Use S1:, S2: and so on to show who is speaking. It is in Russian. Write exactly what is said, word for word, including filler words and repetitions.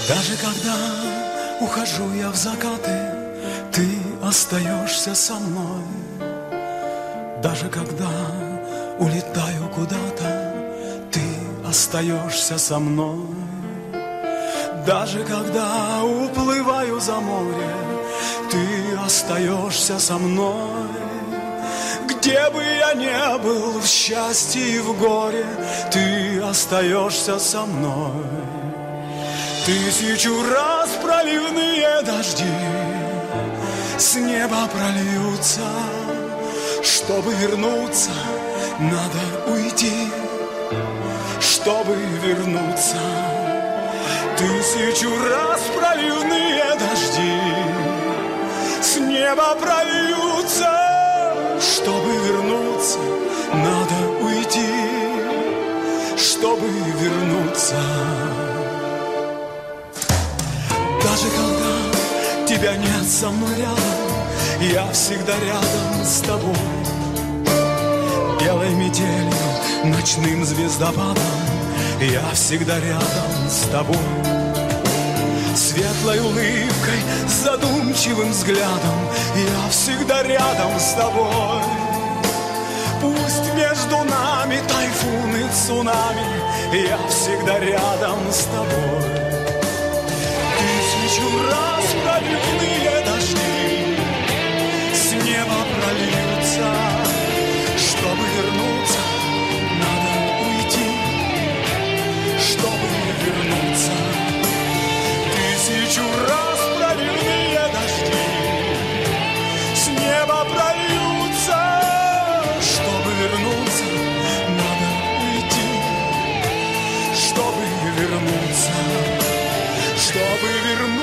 S1: Даже когда ухожу я в закаты, ты остаешься со мной. Даже когда улетаю куда-то, ты остаешься со мной. Даже когда уплываю за море, ты остаешься со мной. Где бы я ни был, в счастье и в горе, ты остаешься со мной. Тысячу раз проливные дожди с неба прольются. Чтобы вернуться, надо уйти. Чтобы вернуться, тысячу раз проливные дожди с неба прольются. Чтобы вернуться, надо уйти. Чтобы вернуться. Даже когда тебя нет со мной рядом, я всегда рядом с тобой. Белой метелью, ночным звездопадом, я всегда рядом с тобой. Светлой улыбкой, задумчивым взглядом, я всегда рядом с тобой. Пусть между нами тайфуны, цунами, я всегда рядом с тобой. Тысячу раз проливные дожди с неба прольются. Чтобы вернуться, надо уйти. Чтобы вернуться, тысячу раз проливные дожди с неба прольются. Чтобы вернуться, надо уйти. Чтобы вернуться, чтобы вернуться.